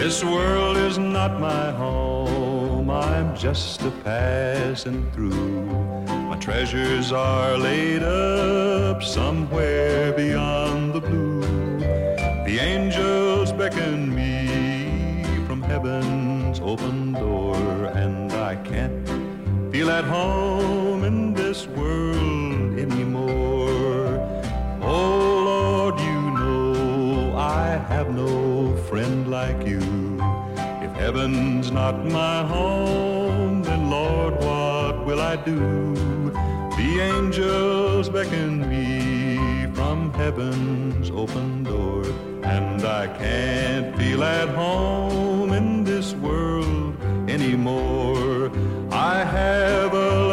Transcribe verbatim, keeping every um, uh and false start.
This world is not my home, I'm just a passing through. My treasures are laid up somewhere beyond the blue. The angels beckon me from heaven's open door, and I can't feel at home in this world anymore. Oh Lord, you know I have no friend like you. If heaven's not my home, then Lord, what will I do? The angels beckon me from heaven's open door, and I can't feel at home in this world anymore. I have a